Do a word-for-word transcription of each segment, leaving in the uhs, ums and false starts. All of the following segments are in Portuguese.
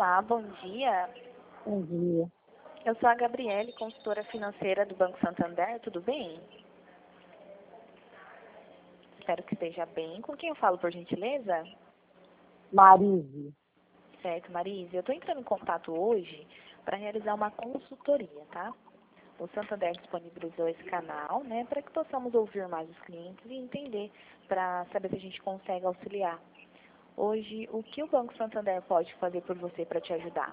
Olá, bom dia. Bom dia. Eu sou a Gabriele, consultora financeira do Banco Santander, tudo bem? Espero que esteja bem. Com quem eu falo, por gentileza? Marise. Certo, Marise. Eu estou entrando em contato hoje para realizar uma consultoria, tá? O Santander disponibilizou esse canal, né, para que possamos ouvir mais os clientes e entender, para saber se a gente consegue auxiliar. Hoje, o que o Banco Santander pode fazer por você para te ajudar?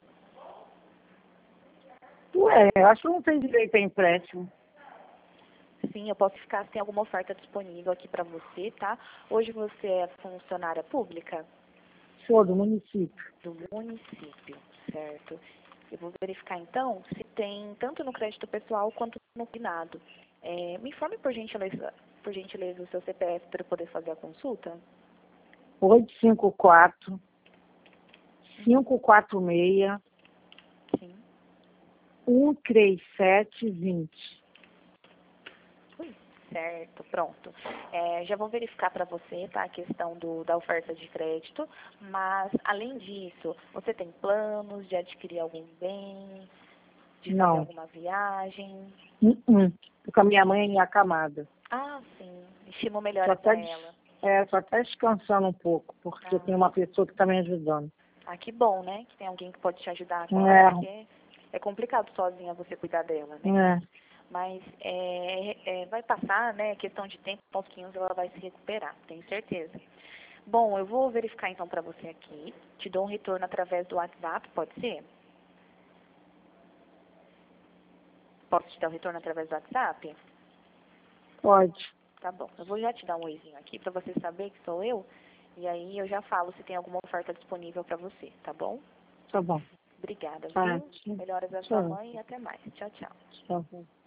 Ué, eu acho que não tem direito a empréstimo. Sim, eu posso ficar se tem alguma oferta disponível aqui para você, tá? Hoje você é funcionária pública Sou do município. do município, certo? Eu vou verificar então se tem tanto no crédito pessoal quanto no finado. É, me informe por gentileza, por gentileza o seu C P F para eu poder fazer a consulta. oito cinco quatro, cinco quatro seis, Sim. um três sete dois zero. Ui, certo, pronto. É, já vou verificar para você, tá, a questão do, da oferta de crédito, mas, além disso, você tem planos de adquirir algum bem, de fazer Não. alguma viagem? Uh -uh. Tô com a minha mãe em acamada. Ah, sim, estímulo Tô melhora até, para des... ela. é, tô até descansando um pouco, porque Ah, tem uma pessoa que tá me ajudando. ah, que bom, né, que tem alguém que pode te ajudar com É, ela, porque é complicado sozinha você cuidar dela, né? é. Mas é, é, vai passar, né, questão de tempo, aos pouquinhos ela vai se recuperar, tenho certeza. Bom, eu vou verificar então para você aqui. Te dou um retorno através do WhatsApp, pode ser? Posso te dar o retorno através do WhatsApp? Pode. Tá bom. Eu vou já te dar um oizinho aqui para você saber que sou eu. E aí eu já falo se tem alguma oferta disponível para você, tá bom? Tá bom. Obrigada, Tá. viu? Melhoras da sua Tchau. mãe e até mais. Tchau, tchau. Tchau.